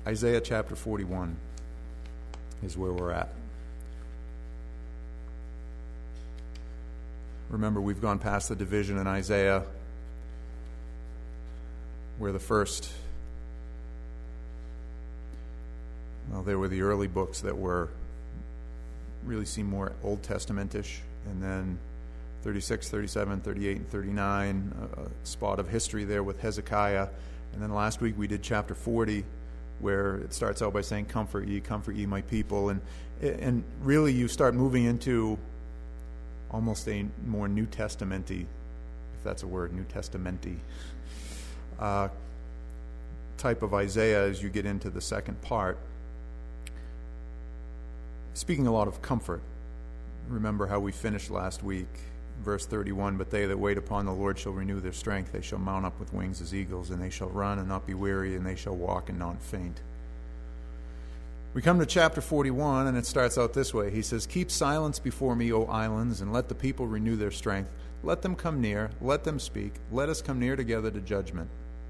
Isaiah chapter 41 is where we're at. Remember, we've gone past the division in Isaiah where the first, well, there were the early books that were really seem more Old Testament-ish, and then 36, 37, 38, and 39, a spot of history there with Hezekiah. And then last week we did chapter 40, where it starts out by saying, comfort ye, my people. And really you start moving into almost a more New Testament-y, if that's a word, New Testament-y type of Isaiah as you get into the second part. Speaking a lot of comfort. Remember how we finished last week, verse 31, but they that wait upon the Lord shall renew their strength. They shall mount up with wings as eagles, and they shall run and not be weary, and they shall walk and not faint. We come to chapter 41, and it starts out this way. He says, keep silence before me, O islands, and let the people renew their strength. Let them come near, let them speak. Let us come near together to judgment.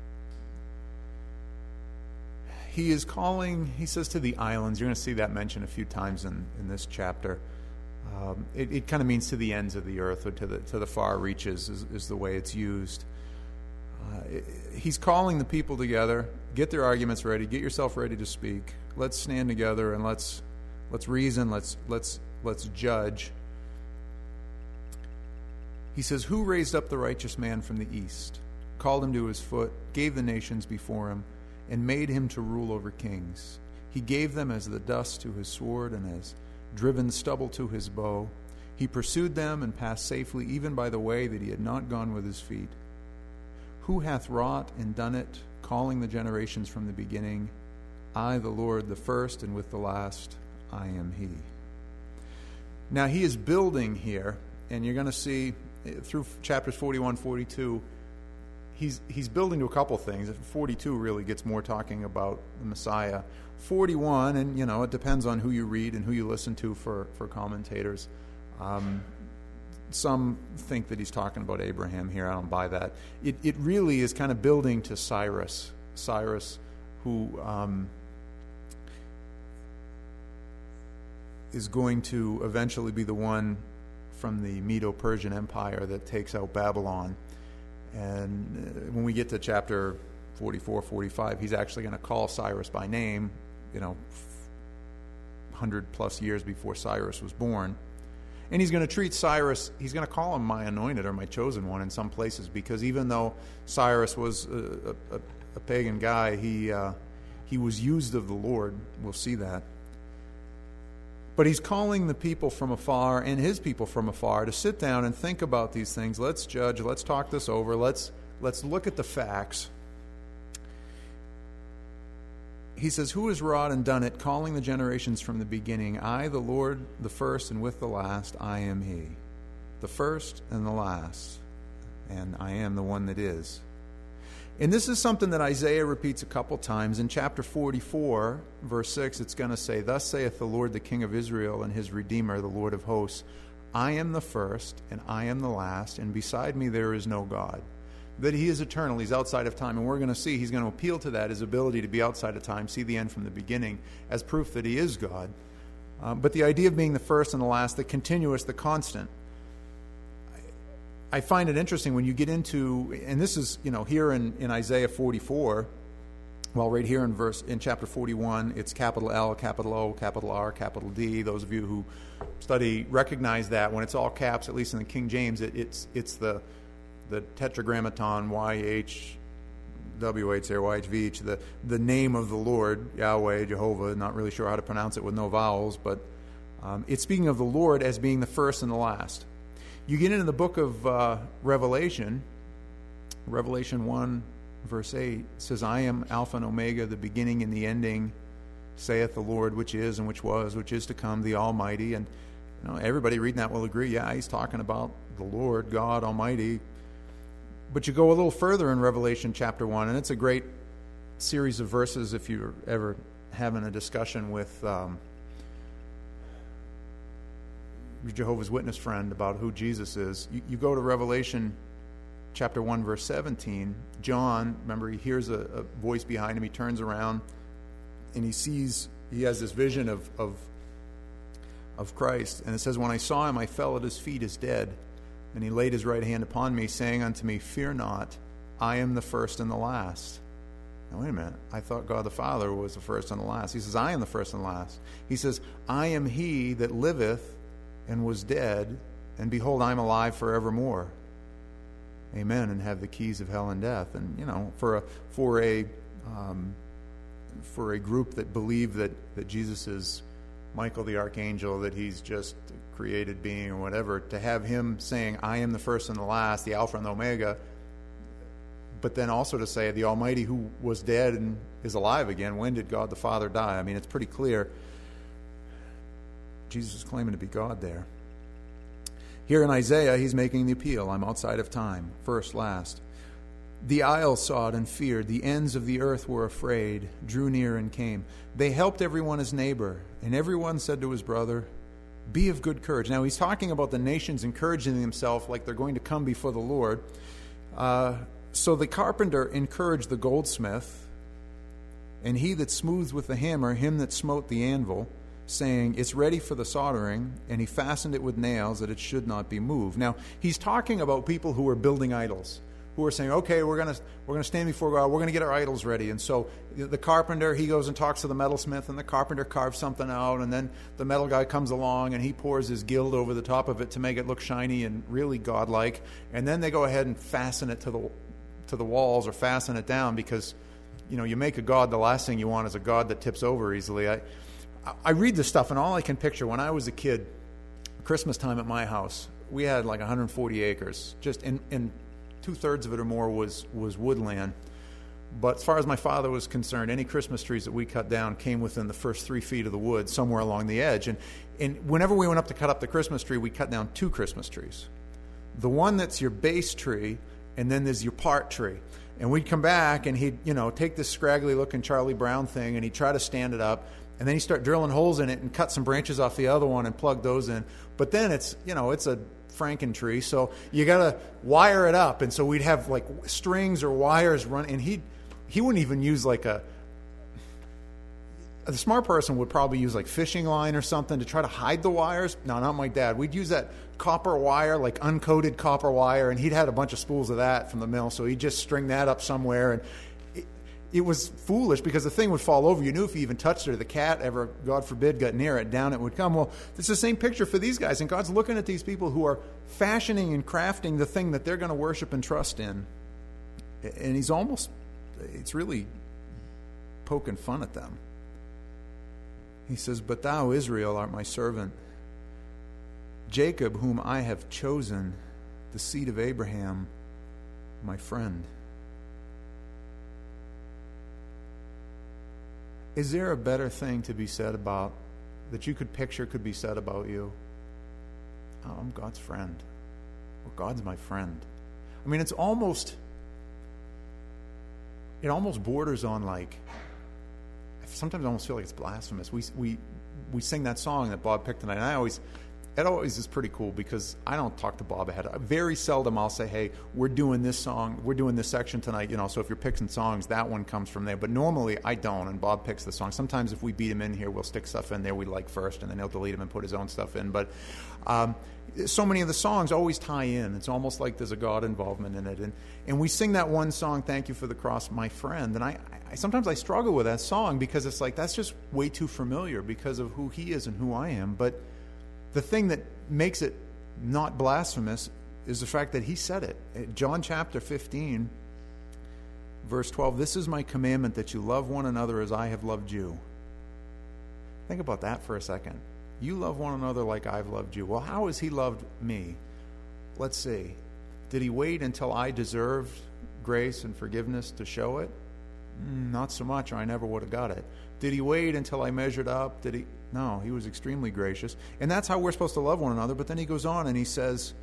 He is calling, he says, to the islands. You're going to see that mentioned a few times in this chapter. It kind of means to the ends of the earth, or to the far reaches is the way it's used. He's calling the people together. Get their arguments ready. Get yourself ready to speak. Let's stand together and let's reason. Let's judge. He says, who raised up the righteous man from the east, called him to his foot, gave the nations before him, and made him to rule over kings? He gave them as the dust to his sword, and as driven stubble to his bow. He pursued them and passed safely, even by the way that he had not gone with his feet. Who hath wrought and done it, calling the generations from the beginning? I, the Lord, the first, and with the last, I am he. Now he is building here, and you're going to see through chapters 41, 42, he's building to a couple things. 42 really gets more talking about the Messiah. 41, and it depends on who you read and who you listen to for commentators. Some think that he's talking about Abraham here. I don't buy that. It really is kind of building to Cyrus, who is going to eventually be the one from the Medo-Persian Empire that takes out Babylon. And when we get to chapter 44, 45, he's actually going to call Cyrus by name, 100 plus years before Cyrus was born. And he's going to treat Cyrus, he's going to call him my anointed or my chosen one in some places, because even though Cyrus was a pagan guy, he was used of the Lord. We'll see that. But he's calling the people from afar and his people from afar to sit down and think about these things. Let's judge. Let's talk this over. Let's look at the facts. He says, who has wrought and done it, calling the generations from the beginning? I, the Lord, the first, and with the last, I am he. The first and the last, and I am the one that is. And this is something that Isaiah repeats a couple times. In chapter 44, verse 6, it's going to say, thus saith the Lord, the King of Israel, and his Redeemer, the Lord of hosts, I am the first, and I am the last, and beside me there is no God. That he is eternal, he's outside of time, and we're going to see he's going to appeal to that, his ability to be outside of time, see the end from the beginning, as proof that he is God. But the idea of being the first and the last, the continuous, the constant, I find it interesting when you get into, and this is, here in Isaiah 44, well, right here in chapter 41, it's capital L, capital O, capital R, capital D. Those of you who study recognize that when it's all caps, at least in the King James, it's the tetragrammaton, YH, WH there, YHVH, the name of the Lord, Yahweh, Jehovah, not really sure how to pronounce it with no vowels, but it's speaking of the Lord as being the first and the last. You get into the book of Revelation 1, verse 8, says, I am Alpha and Omega, the beginning and the ending, saith the Lord, which is and which was, which is to come, the Almighty. And everybody reading that will agree, yeah, he's talking about the Lord, God Almighty. But you go a little further in Revelation chapter 1, and it's a great series of verses if you're ever having a discussion with your Jehovah's Witness friend about who Jesus is. You go to Revelation chapter 1, verse 17. John, remember, he hears a voice behind him. He turns around, and he has this vision of Christ. And it says, when I saw him, I fell at his feet as dead. And he laid his right hand upon me, saying unto me, fear not, I am the first and the last. Now, wait a minute. I thought God the Father was the first and the last. He says, I am the first and the last. He says, I am he that liveth and was dead, and behold, I am alive forevermore. Amen. And have the keys of hell and death. And, for a group that believe that Jesus is Michael the archangel, that he's just a created being or whatever, to have him saying, I am the first and the last, the Alpha and the Omega, but then also to say the Almighty who was dead and is alive again. When did God the Father die? I mean, it's pretty clear. Jesus is claiming to be God there. Here in Isaiah, he's making the appeal. I'm outside of time. First, last. The isles saw it and feared. The ends of the earth were afraid, drew near and came. They helped everyone his neighbor, and everyone said to his brother, be of good courage. Now, he's talking about the nations encouraging themselves like they're going to come before the Lord. So the carpenter encouraged the goldsmith, and he that smoothed with the hammer, him that smote the anvil, saying, it's ready for the soldering, and he fastened it with nails that it should not be moved. Now, he's talking about people who are building idols, who are saying, okay, we're gonna stand before God, we're gonna get our idols ready. And so the carpenter, he goes and talks to the metalsmith, and the carpenter carves something out, and then the metal guy comes along and he pours his gild over the top of it to make it look shiny and really godlike. And then they go ahead and fasten it to the walls, or fasten it down, because you make a god, the last thing you want is a god that tips over easily. I read this stuff, and all I can picture, when I was a kid, Christmas time at my house, we had like 140 acres, just in 2/3 of it or more was woodland. But as far as my father was concerned, any Christmas trees that we cut down came within the first 3 feet of the wood, somewhere along the edge. And whenever we went up to cut up the Christmas tree, we cut down 2 Christmas trees. The one that's your base tree, and then there's your part tree. And we'd come back, and he'd take this scraggly-looking Charlie Brown thing, and he'd try to stand it up, and then he'd start drilling holes in it and cut some branches off the other one and plug those in. But then it's a Franken tree, so you got to wire it up. And so we'd have like strings or wires run, and he wouldn't even use like the smart person would probably use like fishing line or something to try to hide the wires. No, not my dad. We'd use that copper wire, like uncoated copper wire, and he'd had a bunch of spools of that from the mill, so he'd just string that up somewhere. And it was foolish, because the thing would fall over. You knew if you even touched it, or the cat ever, God forbid, got near it, down it would come. Well, it's the same picture for these guys, and God's looking at these people who are fashioning and crafting the thing that they're going to worship and trust in, and it's really poking fun at them. He says, but thou, Israel, art my servant, Jacob, whom I have chosen, the seed of Abraham, my friend. Is there a better thing to be said about, that you could picture could be said about you? Oh, I'm God's friend. Or God's my friend. I mean, it almost borders on like, sometimes I almost feel like it's blasphemous. We sing that song that Bob picked tonight, and it always is pretty cool, because I don't talk to Bob ahead. Very seldom I'll say, hey, we're doing this song, we're doing this section tonight, so if you're picking songs, that one comes from there. But normally I don't, and Bob picks the song. Sometimes if we beat him in here, we'll stick stuff in there we like first, and then he'll delete them and put his own stuff in. But so many of the songs always tie in. It's almost like there's a God involvement in it. And we sing that one song, Thank You for the Cross, My Friend. And I sometimes I struggle with that song, because it's like, that's just way too familiar because of who he is and who I am. But the thing that makes it not blasphemous is the fact that he said it. John chapter 15, verse 12, this is my commandment, that you love one another as I have loved you. Think about that for a second. You love one another like I've loved you. Well, how has he loved me? Let's see. Did he wait until I deserved grace and forgiveness to show it? Not so much, or I never would have got it. Did he wait until I measured up? No, he was extremely gracious. And that's how we're supposed to love one another. But then he goes on and he says,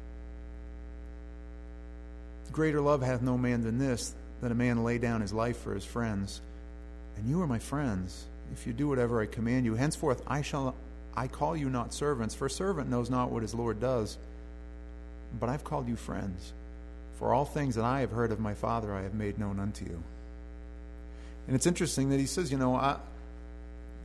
greater love hath no man than this, that a man lay down his life for his friends. And you are my friends, if you do whatever I command you. Henceforth I call you not servants, for a servant knows not what his Lord does. But I've called you friends. For all things that I have heard of my Father I have made known unto you. And it's interesting that he says,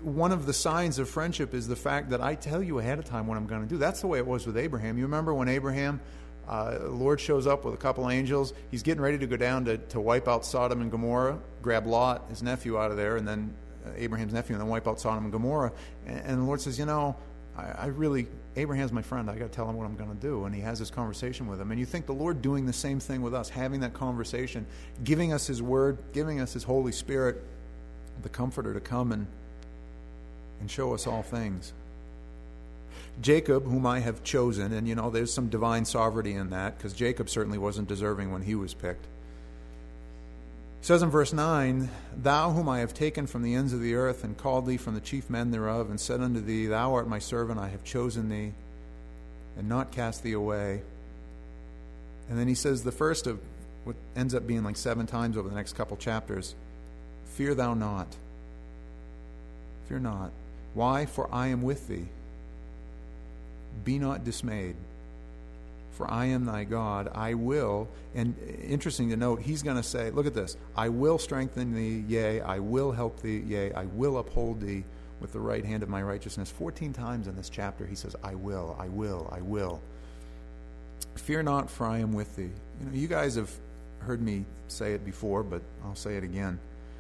one of the signs of friendship is the fact that I tell you ahead of time what I'm going to do. That's the way it was with Abraham. You remember when Abraham, the Lord shows up with a couple angels. He's getting ready to go down to wipe out Sodom and Gomorrah, grab Lot, his nephew, out of there, and then Abraham's nephew, and then wipe out Sodom and Gomorrah. And the Lord says, Abraham's my friend. I got to tell him what I'm going to do. And he has this conversation with him. And you think the Lord doing the same thing with us, having that conversation, giving us His Word, giving us His Holy Spirit, the Comforter, to come and show us all things. Jacob, whom I have chosen, and there's some divine sovereignty in that, because Jacob certainly wasn't deserving when he was picked. It says in verse 9, Thou whom I have taken from the ends of the earth, and called thee from the chief men thereof, and said unto thee, Thou art my servant, I have chosen thee, and not cast thee away. And then he says the first of what ends up being like 7 times over the next couple chapters, Fear thou not. Fear not. Why? For I am with thee. Be not dismayed. For I am thy God. I will, and interesting to note, he's going to say, look at this, I will strengthen thee, yea, I will help thee, yea, I will uphold thee with the right hand of my righteousness. 14 times in this chapter he says, I will, I will, I will. Fear not, for I am with thee. You guys have heard me say it before, but I'll say it again.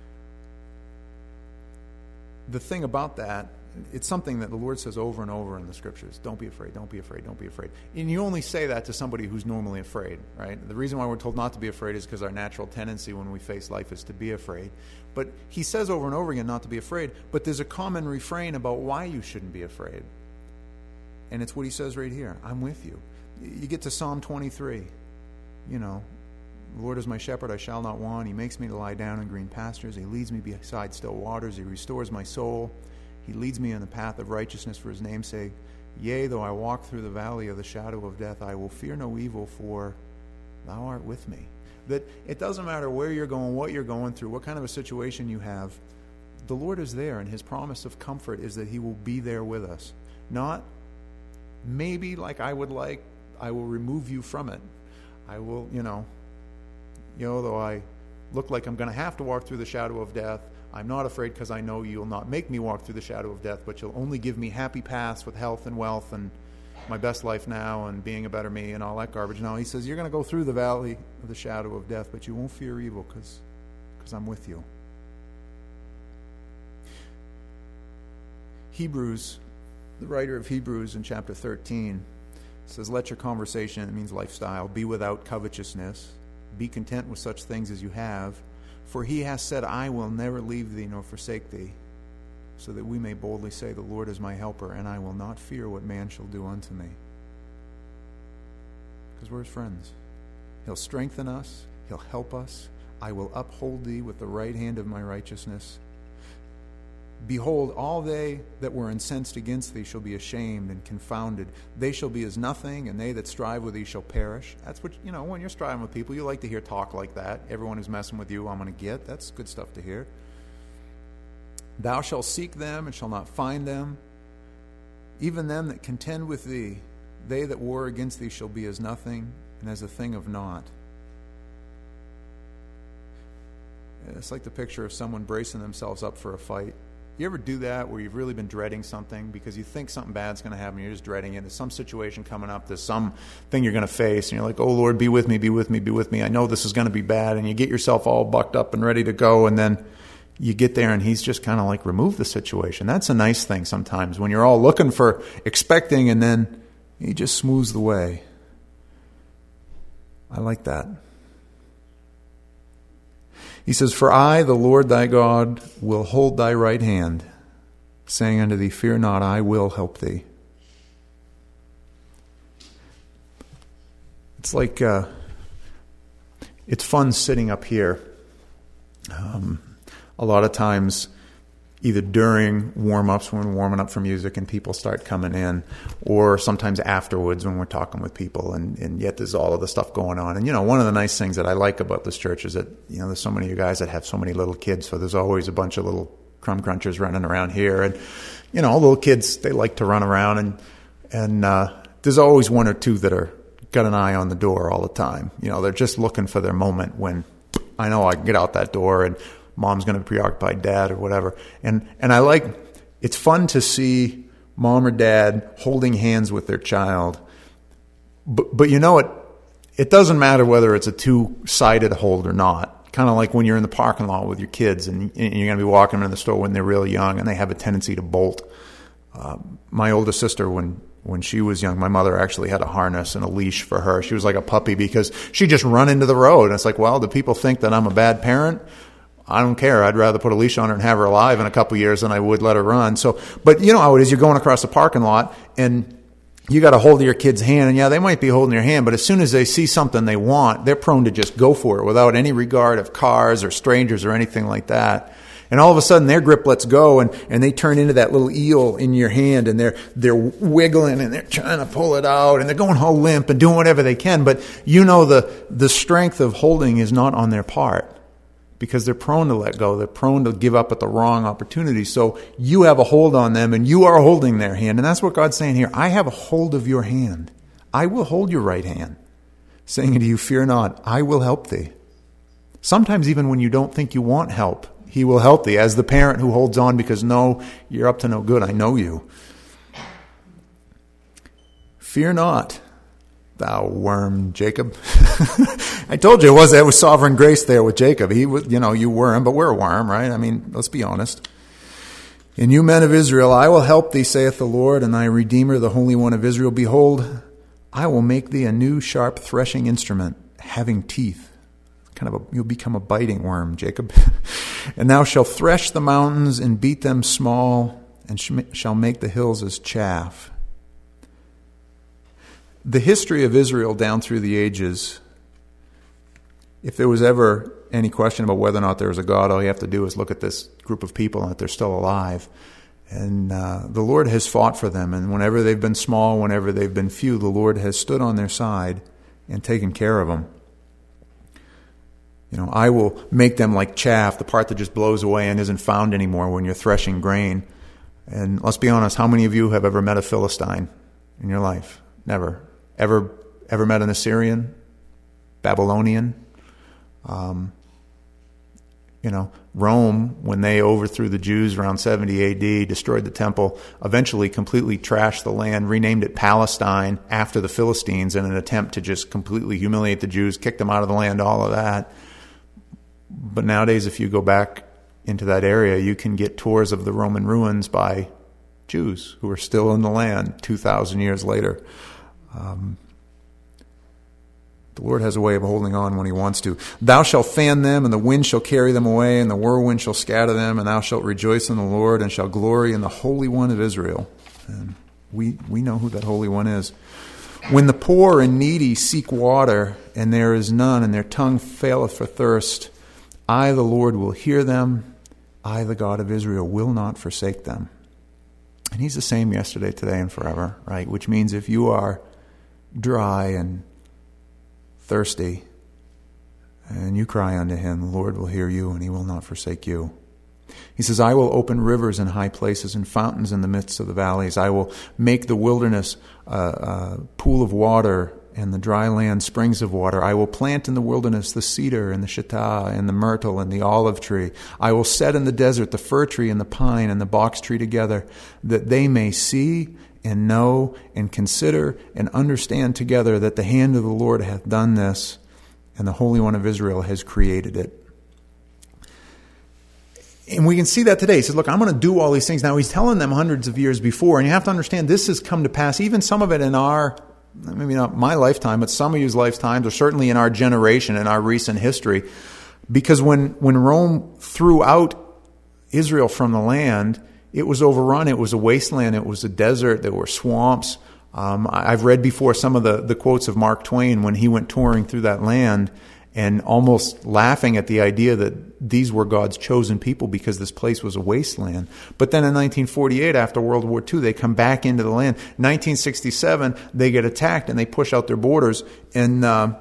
The thing about that, it's something that the Lord says over and over in the Scriptures. Don't be afraid, don't be afraid, don't be afraid. And you only say that to somebody who's normally afraid, right? The reason why we're told not to be afraid is because our natural tendency when we face life is to be afraid. But he says over and over again not to be afraid, but there's a common refrain about why you shouldn't be afraid. And it's what he says right here. I'm with you. You get to Psalm 23, the Lord is my shepherd, I shall not want. He makes me to lie down in green pastures. He leads me beside still waters. He restores my soul. He leads me in the path of righteousness for his name's sake. Yea, though I walk through the valley of the shadow of death, I will fear no evil, for thou art with me. That it doesn't matter where you're going, what you're going through, what kind of a situation you have, the Lord is there, and his promise of comfort is that he will be there with us. Not maybe like I would like, I will remove you from it. I will, though I look like I'm going to have to walk through the shadow of death, I'm not afraid because I know you'll not make me walk through the shadow of death, but you'll only give me happy paths with health and wealth and my best life now and being a better me and all that garbage. No, he says, you're going to go through the valley of the shadow of death, but you won't fear evil because I'm with you. Hebrews, the writer of Hebrews in chapter 13 says, let your conversation, it means lifestyle, be without covetousness. Be content with such things as you have. For he has said, I will never leave thee nor forsake thee, so that we may boldly say, the Lord is my helper, and I will not fear what man shall do unto me. Because we're his friends. He'll strengthen us. He'll help us. I will uphold thee with the right hand of my righteousness. Behold, all they that were incensed against thee shall be ashamed and confounded. They shall be as nothing, and they that strive with thee shall perish. That's what, when you're striving with people, you like to hear talk like that. Everyone who's messing with you, I'm going to get. That's good stuff to hear. Thou shalt seek them and shall not find them. Even them that contend with thee, they that war against thee shall be as nothing, and as a thing of naught. It's like the picture of someone bracing themselves up for a fight. You ever do that where you've really been dreading something because you think something bad's going to happen, you're just dreading it, there's some situation coming up, there's some thing you're going to face, and you're like, oh Lord, be with me, be with me, be with me, I know this is going to be bad, and you get yourself all bucked up and ready to go, and then you get there and he's just kind of like, remove the situation. That's a nice thing sometimes when you're all looking for, expecting, and then he just smooths the way. I like that. He says, for I, the Lord thy God, will hold thy right hand, saying unto thee, fear not, I will help thee. It's like, it's fun sitting up here. A lot of times, either during warm-ups when we're warming up for music and people start coming in, or sometimes afterwards when we're talking with people, and yet there's all of the stuff going on. And, one of the nice things that I like about this church is that, there's so many of you guys that have so many little kids, so there's always a bunch of little crumb crunchers running around here. And, little kids, they like to run around, and there's always one or two that are got an eye on the door all the time. They're just looking for their moment when I know I can get out that door and Mom's going to preoccupy Dad or whatever. And I like, it's fun to see mom or dad holding hands with their child. But you know what? It doesn't matter whether it's a two-sided hold or not. Kind of like when you're in the parking lot with your kids and you're going to be walking them in the store when they're really young and they have a tendency to bolt. My older sister, when she was young, my mother actually had a harness and a leash for her. She was like a puppy because she'd just run into the road. And it's like, well, do people think that I'm a bad parent? I don't care. I'd rather put a leash on her and have her alive in a couple of years than I would let her run. So, but you know how it is. You're going across the parking lot and you got a hold of your kid's hand, and yeah, they might be holding your hand, but as soon as they see something they want, they're prone to just go for it without any regard of cars or strangers or anything like that. And all of a sudden their grip lets go and they turn into that little eel in your hand, and they're wiggling and they're trying to pull it out and they're going all limp and doing whatever they can. But you know the strength of holding is not on their part because they're prone to let go. They're prone to give up at the wrong opportunity. So you have a hold on them and you are holding their hand. And that's what God's saying here. I have a hold of your hand. I will hold your right hand, saying to you, fear not, I will help thee. Sometimes even when you don't think you want help, he will help thee, as the parent who holds on because, no, you're up to no good. I know you. Fear not, thou worm, Jacob. I told you it was sovereign grace there with Jacob. He was, you worm, but we're a worm, right? I mean, let's be honest. And you men of Israel, I will help thee, saith the Lord, and thy Redeemer, the Holy One of Israel. Behold, I will make thee a new sharp threshing instrument, having teeth. You'll become a biting worm, Jacob. And thou shalt thresh the mountains and beat them small, and shall make the hills as chaff. The history of Israel down through the ages, if there was ever any question about whether or not there was a God, all you have to do is look at this group of people and that they're still alive. And the Lord has fought for them. And whenever they've been small, whenever they've been few, the Lord has stood on their side and taken care of them. I will make them like chaff, the part that just blows away and isn't found anymore when you're threshing grain. And let's be honest, how many of you have ever met a Philistine in your life? Never. Ever met an Assyrian? Babylonian? Rome, when they overthrew the Jews around 70 AD, destroyed the temple, eventually completely trashed the land, renamed it Palestine after the Philistines in an attempt to just completely humiliate the Jews, kick them out of the land, all of that. But nowadays, if you go back into that area, you can get tours of the Roman ruins by Jews who are still in the land 2,000 years later. The Lord has a way of holding on when he wants to. Thou shalt fan them, and the wind shall carry them away, and the whirlwind shall scatter them, and thou shalt rejoice in the Lord, and shall glory in the Holy One of Israel. And we know who that Holy One is. When the poor and needy seek water, and there is none, and their tongue faileth for thirst, I, the Lord, will hear them. I, the God of Israel, will not forsake them. And he's the same yesterday, today, and forever, right? Which means if you are dry and thirsty, and you cry unto him, the Lord will hear you, and he will not forsake you. He says, I will open rivers in high places and fountains in the midst of the valleys. I will make the wilderness a pool of water, and the dry land springs of water. I will plant in the wilderness the cedar and the shittah and the myrtle and the olive tree. I will set in the desert the fir tree and the pine and the box tree together, that they may see and know and consider and understand together that the hand of the Lord hath done this, and the Holy One of Israel has created it. And we can see that today. He says, look, I'm going to do all these things. Now, he's telling them hundreds of years before, and you have to understand this has come to pass, even some of it in our, maybe not my lifetime, but some of you's lifetimes, or certainly in our generation, in our recent history. Because when Rome threw out Israel from the land, it was overrun. It was a wasteland. It was a desert. There were swamps. I've read before some of the quotes of Mark Twain when he went touring through that land and almost laughing at the idea that these were God's chosen people because this place was a wasteland. But then in 1948, after World War II, they come back into the land. 1967, they get attacked and they push out their borders. And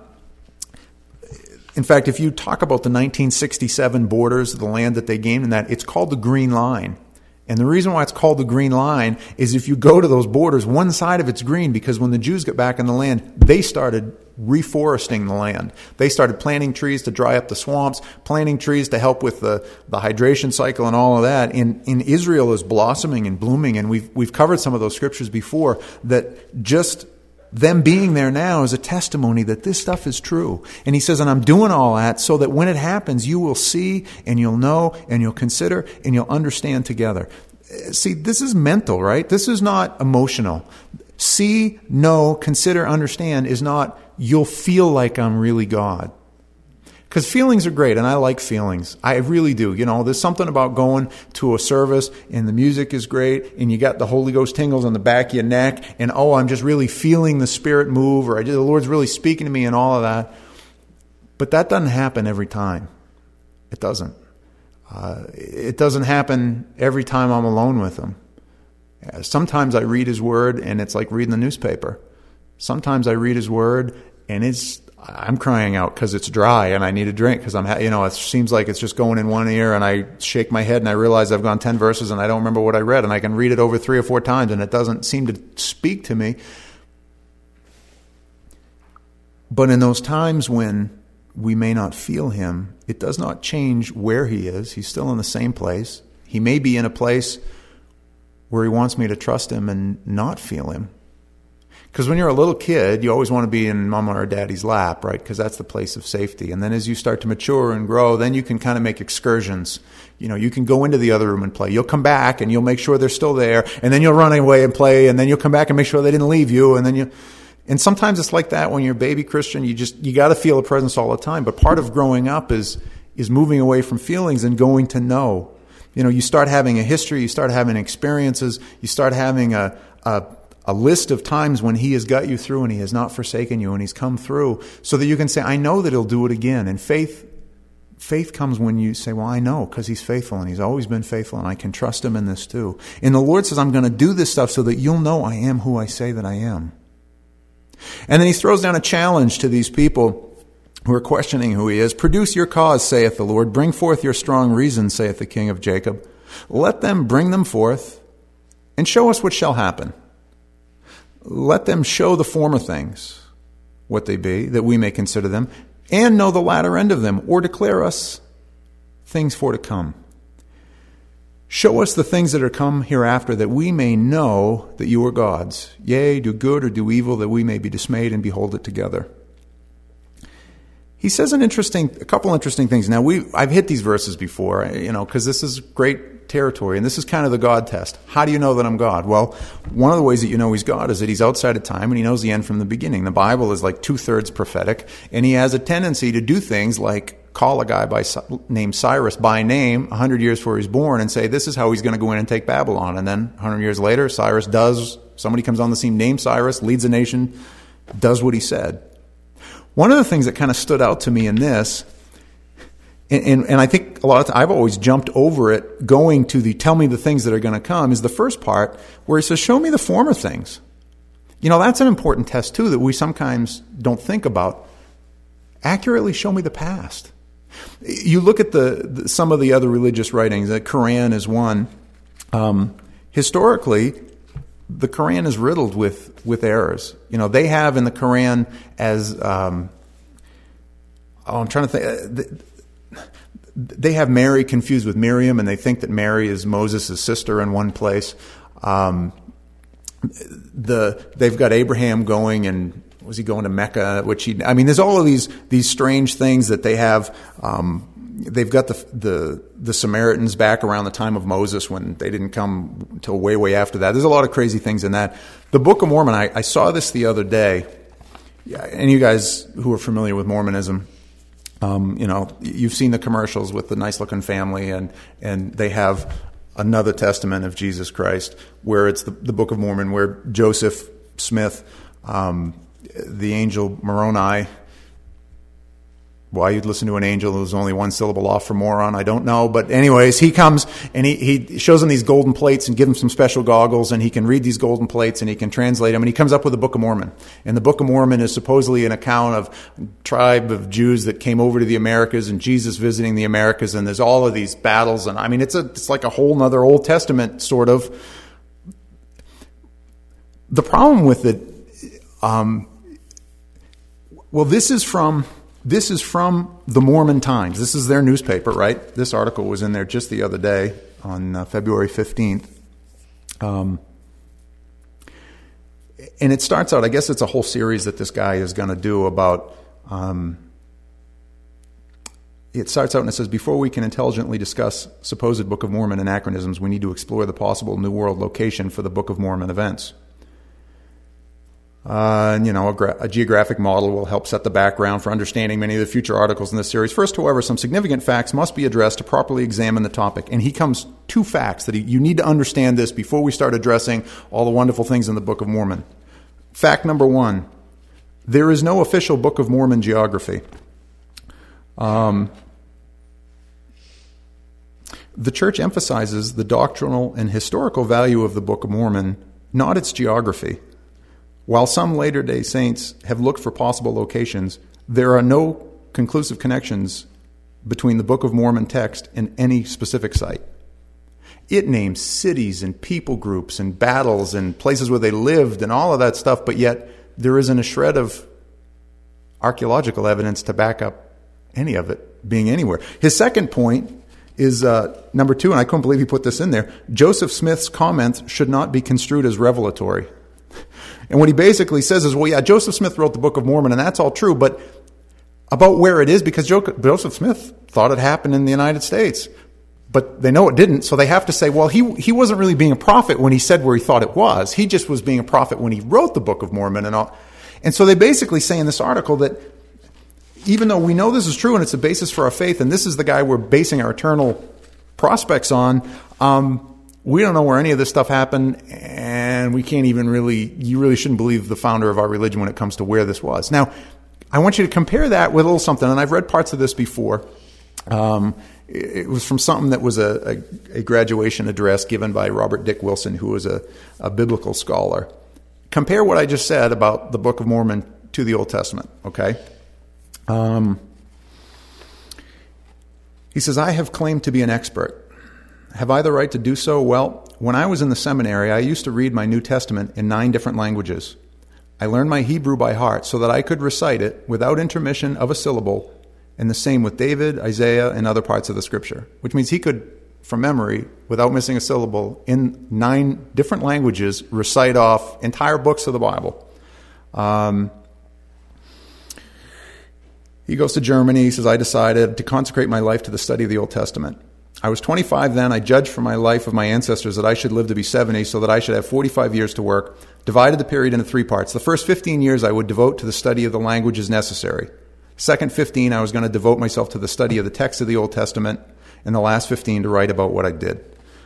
in fact, if you talk about the 1967 borders, the land that they gained in that, it's called the Green Line. And the reason why it's called the green line is if you go to those borders, one side of it's green because when the Jews got back in the land, they started reforesting the land. They started planting trees to dry up the swamps, planting trees to help with the hydration cycle and all of that. In Israel is blossoming and blooming, and we've covered some of those scriptures before, that just them being there now is a testimony that this stuff is true. And he says, and I'm doing all that so that when it happens, you will see and you'll know and you'll consider and you'll understand together. See, this is mental, right? This is not emotional. See, know, consider, understand is not you'll feel like I'm really God. Because feelings are great, and I like feelings. I really do. You know, there's something about going to a service, and the music is great, and you got the Holy Ghost tingles on the back of your neck, and I'm just really feeling the Spirit move, or the Lord's really speaking to me and all of that. But that doesn't happen every time. It doesn't. It doesn't happen every time I'm alone with Him. Sometimes I read His Word, and it's like reading the newspaper. Sometimes I read His Word, and I'm crying out because it's dry and I need a drink because it seems like it's just going in one ear, and I shake my head and I realize I've gone 10 verses and I don't remember what I read, and I can read it over 3 or 4 times and it doesn't seem to speak to me. But in those times when we may not feel Him, it does not change where He is. He's still in the same place. He may be in a place where He wants me to trust Him and not feel Him. Because when you're a little kid, you always want to be in mama or daddy's lap, right? Because that's the place of safety. And then as you start to mature and grow, then you can kind of make excursions. You know, you can go into the other room and play. You'll come back and you'll make sure they're still there. And then you'll run away and play. And then you'll come back and make sure they didn't leave you. And sometimes it's like that when you're a baby Christian. You got to feel a presence all the time. But part of growing up is moving away from feelings and going to know. You know, you start having a history. You start having experiences. You start having a list of times when He has got you through and He has not forsaken you and He's come through, so that you can say, I know that He'll do it again. And faith comes when you say, well, I know because He's faithful and He's always been faithful and I can trust Him in this too. And the Lord says, I'm going to do this stuff so that you'll know I am who I say that I am. And then He throws down a challenge to these people who are questioning who He is. Produce your cause, saith the Lord. Bring forth your strong reason, saith the King of Jacob. Let them bring them forth and show us what shall happen. Let them show the former things, what they be, that we may consider them, and know the latter end of them, or declare us things for to come. Show us the things that are come hereafter, that we may know that you are gods. Yea, do good or do evil, that we may be dismayed and behold it together. He says a couple interesting things. Now, I've hit these verses before, because this is great territory, and this is kind of the God test. How do you know that I'm God? Well, one of the ways that you know He's God is that He's outside of time and He knows the end from the beginning. The Bible is like 2/3 prophetic, and He has a tendency to do things like call a guy named Cyrus by name 100 years before he's born and say, this is how he's going to go in and take Babylon. And then 100 years later, somebody comes on the scene named Cyrus, leads a nation, does what he said. One of the things that kind of stood out to me in this, and I think a lot of times I've always jumped over it, going to the tell me the things that are going to come, is the first part where He says, show me the former things. That's an important test too that we sometimes don't think about. Accurately show me the past. You look at some of the other religious writings, the Quran is one. Historically, the Quran is riddled with errors. They have in the Quran as I'm trying to think. They have Mary confused with Miriam, and they think that Mary is Moses' sister in one place. They've got Abraham going, and was he going to Mecca? There's all of these strange things that they have. They've got the Samaritans back around the time of Moses when they didn't come until way after that. There's a lot of crazy things in that. The Book of Mormon, I saw this the other day. Any of you guys who are familiar with Mormonism, you've seen the commercials with the nice-looking family, and they have another testament of Jesus Christ, where it's the Book of Mormon, where Joseph Smith, the angel Moroni, why you'd listen to an angel who's only one syllable off from moron, I don't know. But anyways, he comes and he shows him these golden plates and gives him some special goggles, and he can read these golden plates and he can translate them, and he comes up with the Book of Mormon. And the Book of Mormon is supposedly an account of a tribe of Jews that came over to the Americas and Jesus visiting the Americas, and there's all of these battles, and I mean it's like a whole nother Old Testament sort of. The problem with it, this is from the Mormon Times. This is their newspaper, right? This article was in there just the other day on February 15th. And it starts out, I guess it's a whole series that this guy is going to do about, it starts out and it says, before we can intelligently discuss supposed Book of Mormon anachronisms, we need to explore the possible New World location for the Book of Mormon events. A geographic model will help set the background for understanding many of the future articles in this series. First, however, some significant facts must be addressed to properly examine the topic. And he comes two facts that you need to understand this before we start addressing all the wonderful things in the Book of Mormon. Fact number one, there is no official Book of Mormon geography. The church emphasizes the doctrinal and historical value of the Book of Mormon, not its geography. While some Latter-day Saints have looked for possible locations, there are no conclusive connections between the Book of Mormon text and any specific site. It names cities and people groups and battles and places where they lived and all of that stuff, but yet there isn't a shred of archaeological evidence to back up any of it being anywhere. His second point is number two, and I couldn't believe he put this in there, Joseph Smith's comments should not be construed as revelatory. And what he basically says is, well, yeah, Joseph Smith wrote the Book of Mormon, and that's all true, but about where it is, because Joseph Smith thought it happened in the United States. But they know it didn't, so they have to say, well, he wasn't really being a prophet when he said where he thought it was. He just was being a prophet when he wrote the Book of Mormon and all. And so they basically say in this article that even though we know this is true and it's a basis for our faith, and this is the guy we're basing our eternal prospects on, we don't know where any of this stuff happened, and we can't even you really shouldn't believe the founder of our religion when it comes to where this was. Now, I want you to compare that with a little something, and I've read parts of this before. It was from something that was a graduation address given by Robert Dick Wilson, who was a biblical scholar. Compare what I just said about the Book of Mormon to the Old Testament, okay? He says, I have claimed to be an expert. Have I the right to do so? Well, when I was in the seminary, I used to read my New Testament in 9 different languages. I learned my Hebrew by heart so that I could recite it without intermission of a syllable, and the same with David, Isaiah, and other parts of the Scripture, which means he could, from memory, without missing a syllable, in 9 different languages, recite off entire books of the Bible. He goes to Germany. He says, I decided to consecrate my life to the study of the Old Testament. I was 25 then. I judged from my life of my ancestors that I should live to be 70, so that I should have 45 years to work, divided the period into 3 parts. The first 15 years I would devote to the study of the languages necessary. Second 15, I was going to devote myself to the study of the text of the Old Testament, and the last 15 to write about what I did.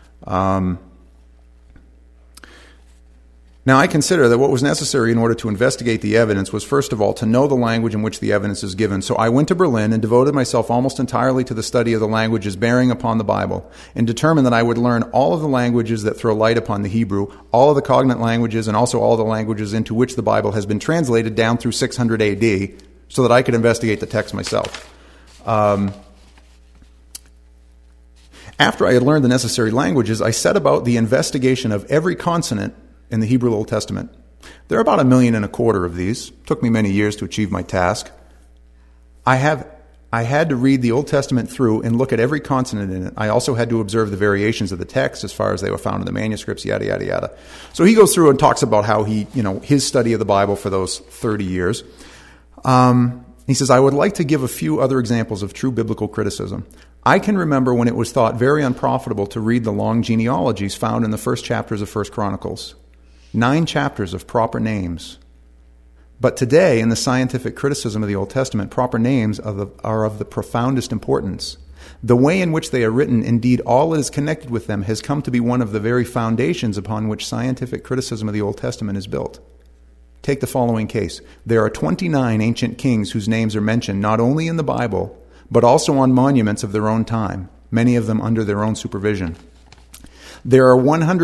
Now, I consider that what was necessary in order to investigate the evidence was, first of all, to know the language in which the evidence is given. So I went to Berlin and devoted myself almost entirely to the study of the languages bearing upon the Bible, and determined that I would learn all of the languages that throw light upon the Hebrew, all of the cognate languages, and also all the languages into which the Bible has been translated down through 600 AD, so that I could investigate the text myself. After I had learned the necessary languages, I set about the investigation of every consonant in the Hebrew Old Testament. There are about 1.25 million of these. It took me many years to achieve my task. I had to read the Old Testament through and look at every consonant in it. I also had to observe the variations of the text as far as they were found in the manuscripts, yada, yada, yada. So he goes through and talks about how his study of the Bible for those 30 years. He says, I would like to give a few other examples of true biblical criticism. I can remember when it was thought very unprofitable to read the long genealogies found in the first chapters of 1 Chronicles. 9 chapters of proper names. But today, in the scientific criticism of the Old Testament, proper names are of the profoundest importance. The way in which they are written, indeed all that is connected with them, has come to be one of the very foundations upon which scientific criticism of the Old Testament is built. Take the following case. There are 29 ancient kings whose names are mentioned not only in the Bible, but also on monuments of their own time, many of them under their own supervision. There are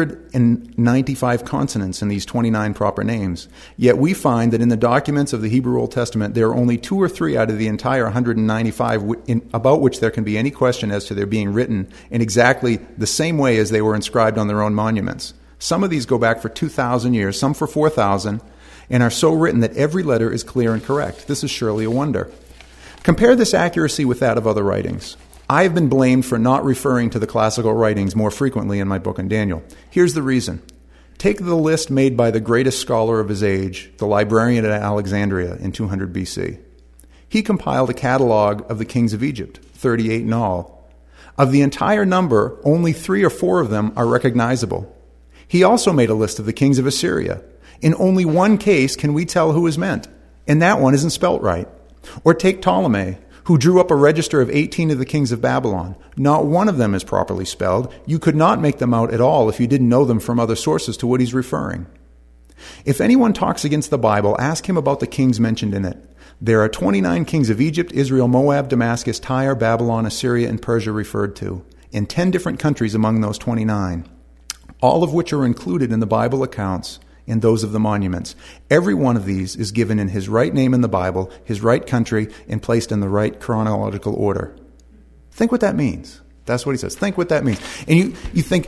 195 consonants in these 29 proper names, yet we find that in the documents of the Hebrew Old Testament, there are only 2 or 3 out of the entire 195 about which there can be any question as to their being written in exactly the same way as they were inscribed on their own monuments. Some of these go back for 2,000 years, some for 4,000, and are so written that every letter is clear and correct. This is surely a wonder. Compare this accuracy with that of other writings. I have been blamed for not referring to the classical writings more frequently in my book on Daniel. Here's the reason. Take the list made by the greatest scholar of his age, the librarian at Alexandria in 200 BC. He compiled a catalog of the kings of Egypt, 38 in all. Of the entire number, only 3 or 4 of them are recognizable. He also made a list of the kings of Assyria. In only one case can we tell who is meant, and that one isn't spelt right. Or take Ptolemy, who drew up a register of 18 of the kings of Babylon. Not one of them is properly spelled. You could not make them out at all if you didn't know them from other sources to what he's referring. If anyone talks against the Bible, ask him about the kings mentioned in it. There are 29 kings of Egypt, Israel, Moab, Damascus, Tyre, Babylon, Assyria, and Persia referred to, in 10 different countries among those 29, all of which are included in the Bible accounts and those of the monuments. Every one of these is given in his right name in the Bible, his right country, and placed in the right chronological order. Think what that means. That's what he says. Think what that means. And you think,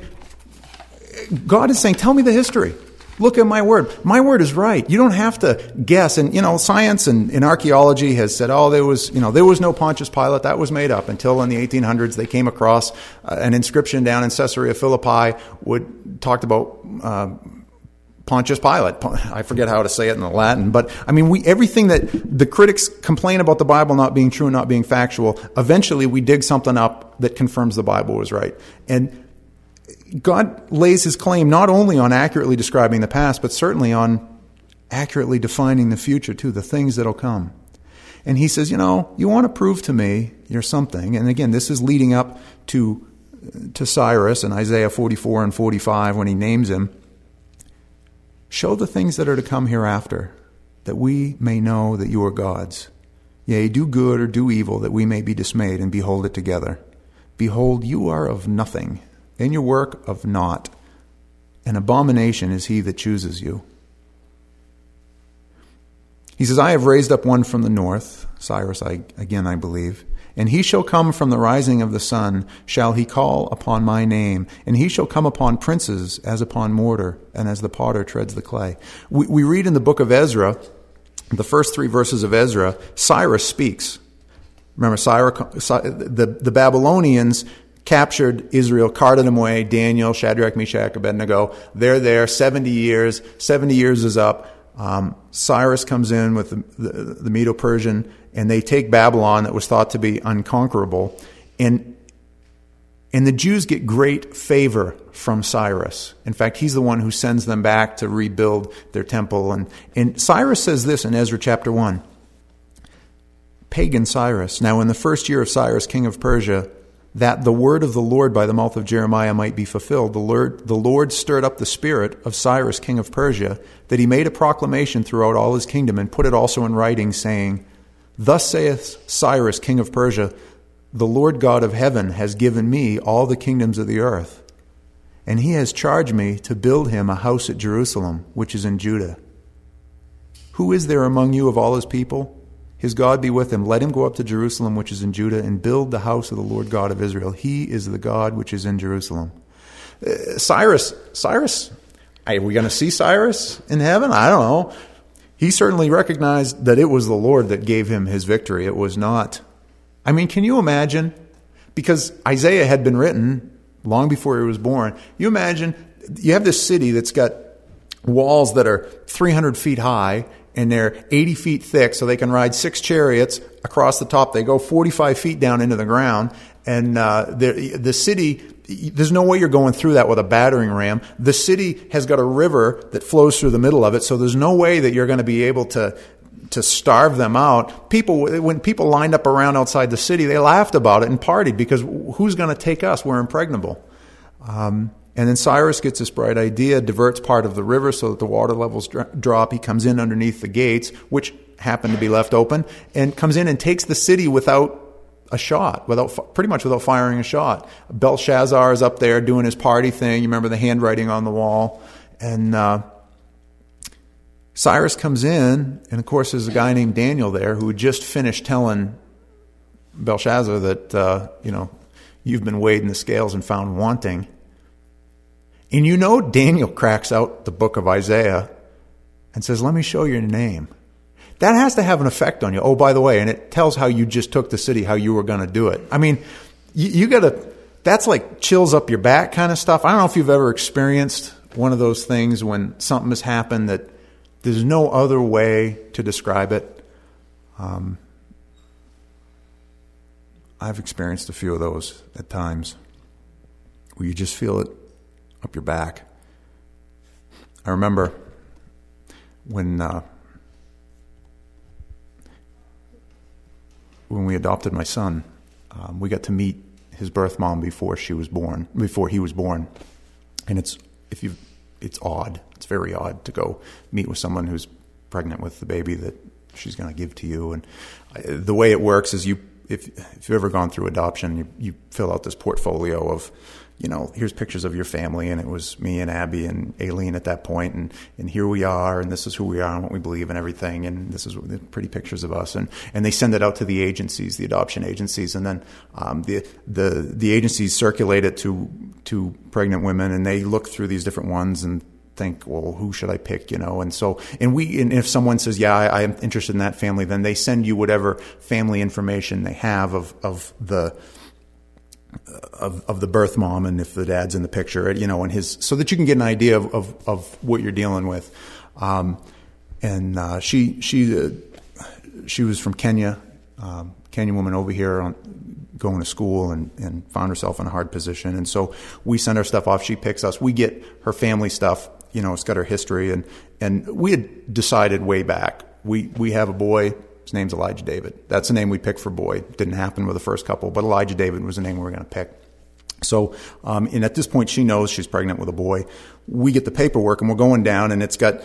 God is saying, tell me the history. Look at my word. My word is right. You don't have to guess. And, science and archaeology has said, there was no Pontius Pilate. That was made up until in the 1800s they came across an inscription down in Caesarea Philippi talked about Pontius Pilate. I forget how to say it in the Latin, but everything that the critics complain about the Bible not being true and not being factual, eventually we dig something up that confirms the Bible was right. And God lays his claim not only on accurately describing the past, but certainly on accurately defining the future too, the things that'll come. And he says, you want to prove to me you're something. And again, this is leading up to Cyrus in Isaiah 44 and 45 when he names him. Show the things that are to come hereafter, that we may know that you are God's. Yea, do good or do evil, that we may be dismayed and behold it together. Behold, you are of nothing, and your work of naught. An abomination is he that chooses you. He says, I have raised up one from the north, Cyrus, I believe, and he shall come from the rising of the sun, shall he call upon my name, and he shall come upon princes as upon mortar, and as the potter treads the clay. We read in the book of Ezra, the first 3 verses of Ezra, Cyrus speaks. Remember, the Babylonians captured Israel, carted them away, Daniel, Shadrach, Meshach, Abednego. They're there 70 years. 70 years is up. Cyrus comes in with the Medo-Persian, and they take Babylon that was thought to be unconquerable. And the Jews get great favor from Cyrus. In fact, he's the one who sends them back to rebuild their temple. And Cyrus says this in Ezra chapter 1. Pagan Cyrus. Now in the first year of Cyrus, king of Persia, that the word of the Lord by the mouth of Jeremiah might be fulfilled, the Lord stirred up the spirit of Cyrus, king of Persia, that he made a proclamation throughout all his kingdom and put it also in writing, saying, Thus saith Cyrus, king of Persia, the Lord God of heaven has given me all the kingdoms of the earth, and he has charged me to build him a house at Jerusalem, which is in Judah. Who is there among you of all his people? His God be with him. Let him go up to Jerusalem, which is in Judah, and build the house of the Lord God of Israel. He is the God which is in Jerusalem. Cyrus, are we going to see Cyrus in heaven? I don't know. He certainly recognized that it was the Lord that gave him his victory. It was not. Can you imagine? Because Isaiah had been written long before he was born. You imagine, you have this city that's got walls that are 300 feet high, and they're 80 feet thick, so they can ride 6 chariots across the top. They go 45 feet down into the ground, and the city, there's no way you're going through that with a battering ram. The city has got a river that flows through the middle of it, so there's no way that you're going to be able to starve them out. When people lined up around outside the city, they laughed about it and partied because who's going to take us? We're impregnable. And And then Cyrus gets this bright idea, diverts part of the river so that the water levels drop. He comes in underneath the gates, which happen to be left open, and comes in and takes the city without a shot, pretty much without firing a shot. Belshazzar is up there doing his party thing. You remember the handwriting on the wall. And Cyrus comes in, and of course there's a guy named Daniel there who had just finished telling Belshazzar that, you've been weighed in the scales and found wanting. And Daniel cracks out the book of Isaiah and says, let me show you your name. That has to have an effect on you. Oh, by the way, and it tells how you just took the city, how you were going to do it. I mean, you got to, that's like chills up your back kind of stuff. I don't know if you've ever experienced one of those things when something has happened that there's no other way to describe it. I've experienced a few of those at times where you just feel it up your back. I remember when we adopted my son, we got to meet his birth mom before he was born, and it's odd. It's very odd to go meet with someone who's pregnant with the baby that she's going to give to you. And the way it works is if you've ever gone through adoption, you fill out this portfolio of, here's pictures of your family, and it was me and Abby and Aileen at that point, and here we are, and this is who we are and what we believe and everything, and this is the pretty pictures of us, and they send it out to the agencies, the adoption agencies, and then the agencies circulate it to pregnant women, and they look through these different ones and think, well, who should I pick, and if someone says, yeah, I am interested in that family, then they send you whatever family information they have of the birth mom, and if the dad's in the picture, and so that you can get an idea of what you're dealing with. She was from Kenya, Kenyan woman over here going to school and found herself in a hard position. And so we send her stuff off. She picks us. We get her family stuff. It's got her history. And we had decided way back, we have a boy. His name's Elijah David. That's the name we picked for boy. Didn't happen with the first couple, but Elijah David was the name we were going to pick. So, and at this point, she knows she's pregnant with a boy. We get the paperwork, and we're going down, and it's got,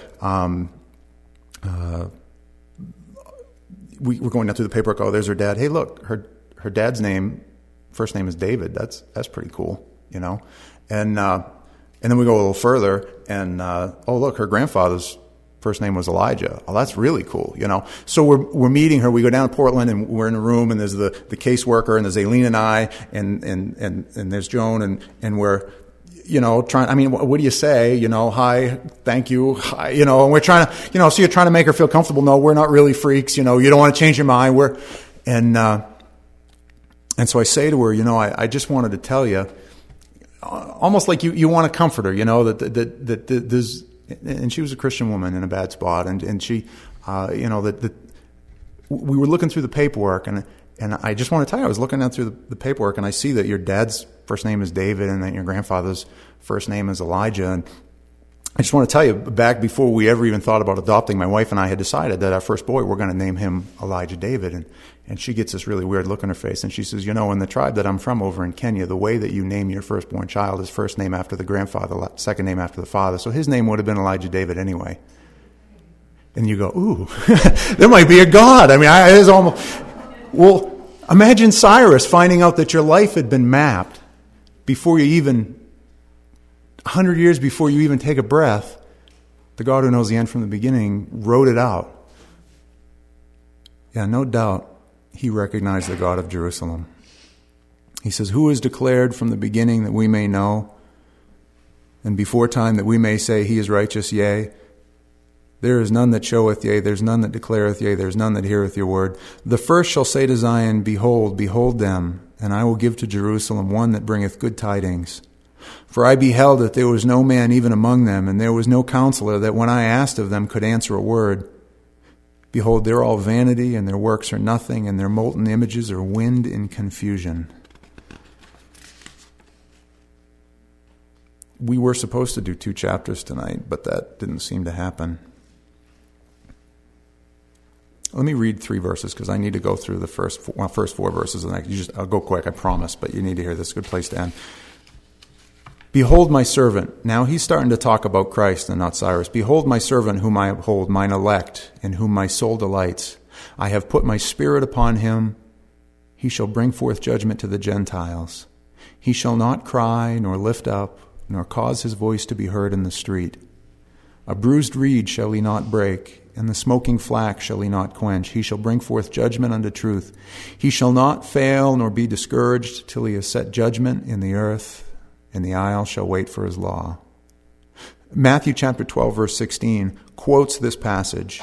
we're going down through the paperwork. Oh, there's her dad. Hey, look, her dad's first name is David. That's pretty cool, And then we go a little further, and oh, look, her grandfather's first name was Elijah. Oh, that's really cool, So we're meeting her. We go down to Portland, and we're in a room, and there's the caseworker, and there's Aileen and I, and there's Joan, and we're, trying. I mean, what do you say? Hi, thank you, hi, and we're trying to, so you're trying to make her feel comfortable. No, we're not really freaks. You don't want to change your mind. And so I say to her, I just wanted to tell you, almost like you want to comfort her, that there's. And she was a Christian woman in a bad spot, and she, that we were looking through the paperwork, and I just want to tell you, I was looking down through the paperwork, and I see that your dad's first name is David, and that your grandfather's first name is Elijah, and I just want to tell you, back before we ever even thought about adopting, my wife and I had decided that our first boy, we're going to name him Elijah David, and she gets this really weird look on her face, and she says, in the tribe that I'm from over in Kenya, the way that you name your firstborn child is first name after the grandfather, second name after the father. So his name would have been Elijah David anyway. And you go, ooh, there might be a God. I mean, it's almost... Well, imagine Cyrus finding out that your life had been mapped before you even... 100 years before you even take a breath. The God who knows the end from the beginning wrote it out. Yeah, no doubt he recognized the God of Jerusalem. He says, who is declared from the beginning that we may know, and before time that we may say he is righteous, yea. There is none that showeth, yea, there's none that declareth, yea, there's none that heareth your word. The first shall say to Zion, behold, behold them, and I will give to Jerusalem one that bringeth good tidings. For I beheld that there was no man even among them, and there was no counselor that when I asked of them could answer a word. Behold, they're all vanity, and their works are nothing, and their molten images are wind in confusion. We were supposed to do 2 chapters tonight, but that didn't seem to happen. Let me read 3 verses, because I need to go through the first 4 verses, and I'll go quick, I promise, but you need to hear this. Good place to end. Behold my servant. Now he's starting to talk about Christ and not Cyrus. Behold my servant whom I uphold, mine elect, in whom my soul delights. I have put my spirit upon him. He shall bring forth judgment to the Gentiles. He shall not cry, nor lift up, nor cause his voice to be heard in the street. A bruised reed shall he not break, and the smoking flax shall he not quench. He shall bring forth judgment unto truth. He shall not fail, nor be discouraged, till he has set judgment in the earth, and the isle shall wait for his law. Matthew chapter 12, verse 16 quotes this passage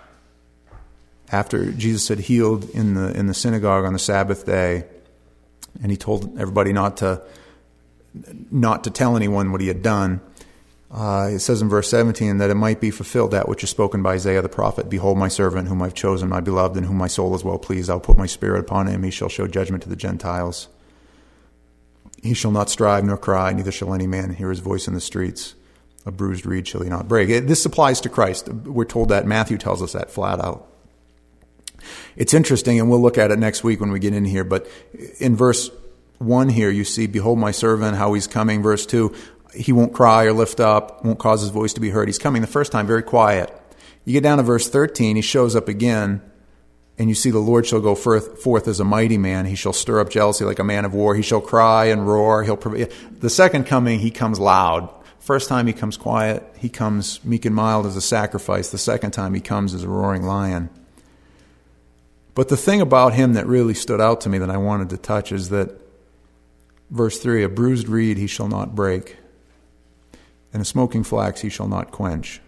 after Jesus had healed in the synagogue on the Sabbath day, and he told everybody not to tell anyone what he had done. It says in verse 17 that it might be fulfilled that which is spoken by Isaiah the prophet. Behold my servant whom I've chosen, my beloved, in whom my soul is well pleased. I'll put my spirit upon him. He shall show judgment to the Gentiles. He shall not strive nor cry, neither shall any man hear his voice in the streets. A bruised reed shall he not break. This applies to Christ. We're told that. Matthew tells us that flat out. It's interesting, and we'll look at it next week when we get in here, but in verse 1 here, you see, behold my servant, how he's coming. Verse 2, he won't cry or lift up, won't cause his voice to be heard. He's coming the first time, very quiet. You get down to verse 13, he shows up again, and you see the Lord shall go forth as a mighty man. He shall stir up jealousy like a man of war. He shall cry and roar. The second coming, he comes loud. First time he comes quiet. He comes meek and mild as a sacrifice. The second time he comes as a roaring lion. But the thing about him that really stood out to me that I wanted to touch is that verse 3, a bruised reed he shall not break, and a smoking flax he shall not quench.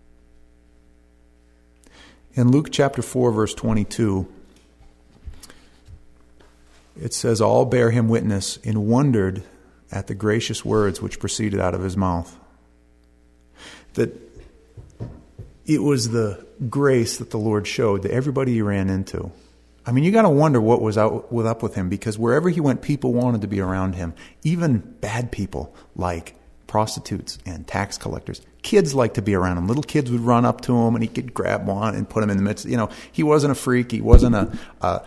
In Luke chapter 4, verse 22, it says, all bare him witness and wondered at the gracious words which proceeded out of his mouth. That it was the grace that the Lord showed to everybody he ran into. I mean, you got to wonder what was up with him, because wherever he went, people wanted to be around him. Even bad people like prostitutes and tax collectors. Kids liked to be around him. Little kids would run up to him and he could grab one and put him in the midst. You know, he wasn't a freak. He wasn't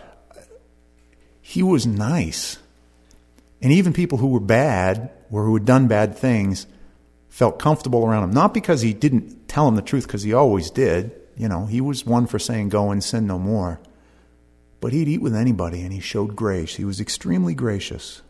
he was nice. And even people who were bad or who had done bad things felt comfortable around him. Not because he didn't tell them the truth, because he always did. You know, he was one for saying, go and sin no more. But he'd eat with anybody, and he showed grace. He was extremely gracious.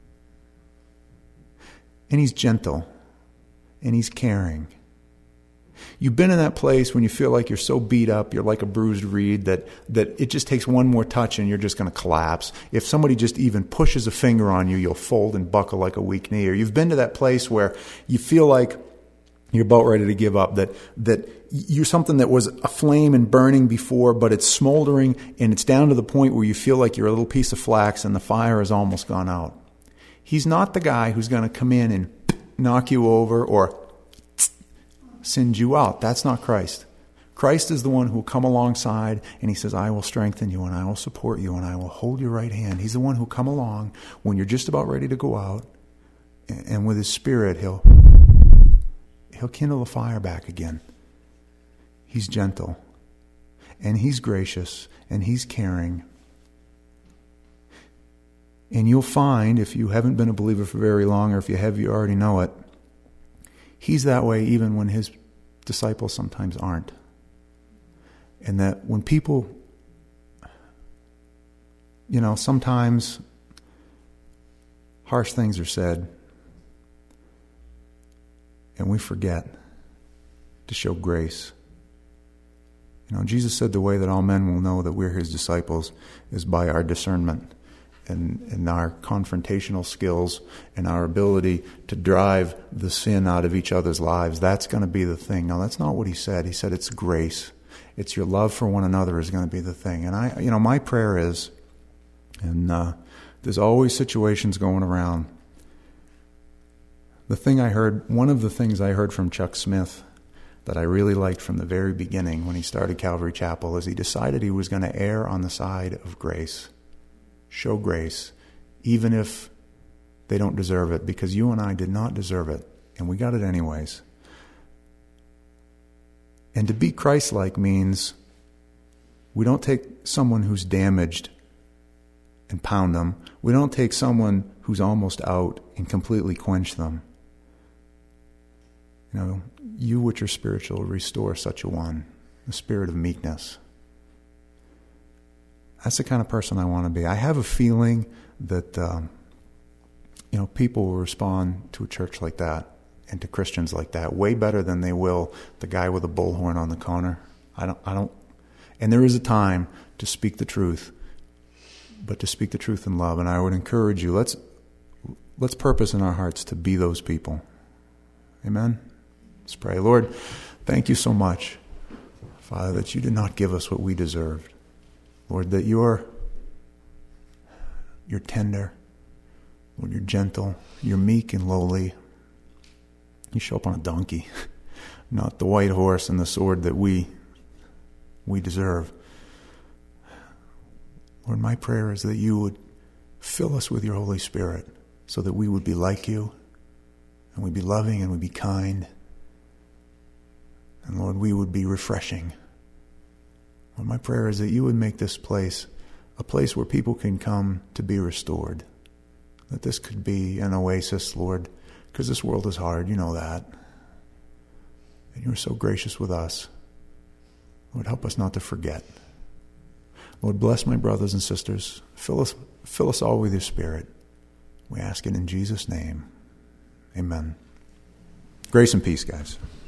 And he's gentle. And he's caring. You've been in that place when you feel like you're so beat up, you're like a bruised reed, that it just takes one more touch and you're just going to collapse. If somebody just even pushes a finger on you, you'll fold and buckle like a weak knee. Or you've been to that place where you feel like you're about ready to give up, that you're something that was a flame and burning before, but it's smoldering, and it's down to the point where you feel like you're a little piece of flax and the fire has almost gone out. He's not the guy who's going to come in and knock you over or send you out. That's not Christ. Christ is the one who will come alongside, and he says, I will strengthen you, and I will support you, and I will hold your right hand. He's the one who will come along when you're just about ready to go out, and with his spirit, he'll kindle the fire back again. He's gentle, and he's gracious, and he's caring. And you'll find, if you haven't been a believer for very long, or if you have, you already know it, he's that way even when his disciples sometimes aren't. And that when people, sometimes harsh things are said, and we forget to show grace. Jesus said the way that all men will know that we're his disciples is by our discernment and our confrontational skills and our ability to drive the sin out of each other's lives. That's going to be the thing. Now, that's not what he said. He said it's grace. It's your love for one another is going to be the thing. And my prayer is, and there's always situations going around. One of the things I heard from Chuck Smith that I really liked from the very beginning when he started Calvary Chapel is he decided he was going to err on the side of grace. Show grace, even if they don't deserve it, because you and I did not deserve it, and we got it anyways. And to be Christ-like means we don't take someone who's damaged and pound them. We don't take someone who's almost out and completely quench them. You which are spiritual, restore such a one, the spirit of meekness. That's the kind of person I want to be. I have a feeling that, people will respond to a church like that and to Christians like that way better than they will the guy with a bullhorn on the corner. I don't. And there is a time to speak the truth, but to speak the truth in love. And I would encourage you, let's purpose in our hearts to be those people. Amen? Let's pray. Lord, thank you so much, Father, that you did not give us what we deserved. Lord, that you're tender. Lord, you're gentle. You're meek and lowly. You show up on a donkey, not the white horse and the sword that we deserve. Lord, my prayer is that you would fill us with your Holy Spirit so that we would be like you, and we'd be loving, and we'd be kind. And Lord, we would be refreshing. Lord, my prayer is that you would make this place a place where people can come to be restored. That this could be an oasis, Lord, because this world is hard, you know that. And you are so gracious with us. Lord, help us not to forget. Lord, bless my brothers and sisters. Fill us all with your Spirit. We ask it in Jesus' name. Amen. Grace and peace, guys.